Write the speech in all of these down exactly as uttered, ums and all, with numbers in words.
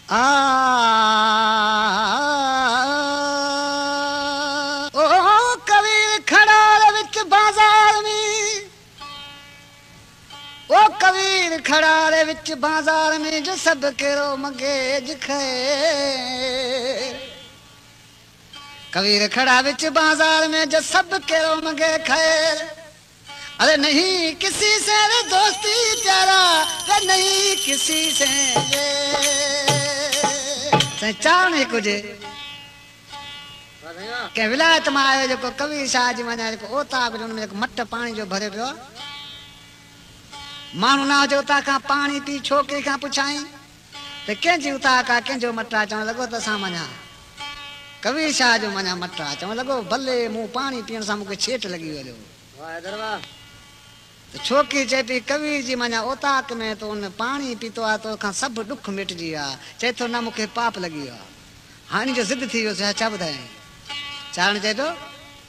आ ओ कबीर खड़ा विच बाजार में, ओ कबीर खड़ा रे विच बाजार में, जो सब केरो मगे जिखे। कबीर खड़ा विच बाजार में, जो सब केरो मगे खैर। अरे नहीं किसी से रे दोस्ती तेरा, रे नहीं किसी से ये चाण ही कुछ के विलायत में आयो जो कबीर शाह जी वञा जो ओता में मट पानी जो भरे पियो। मानू ना जो उता का पानी पी छोकरी का पुछाई तो कंहिंजी उता का कंहिंजो मटा चवण लॻो त असां वञा। कबीर शाह जो वञा मटा चवण लॻो भले मूं पानी पीअण सां मूंखे छेट लॻी वञो। तो छोकरी चए पई कबीर जी मना ओताक में तो उन पानी पीतो आ तो खां सब दुख मिटजी आ। चए तो ना मूंखे पाप लगी आ। हानि जो जिद थी वियो छा ॿुधाए। चारण चए तो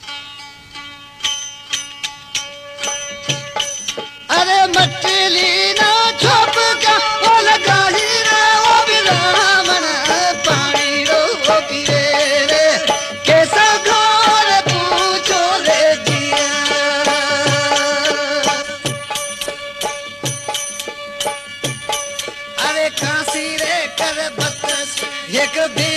अरे मटली ना छोप का ओ लगाही रे ओ बिरामन पानी रो पीरे रे कैसा घर पूछो रे जिया। अरे काशी रे कर बत एक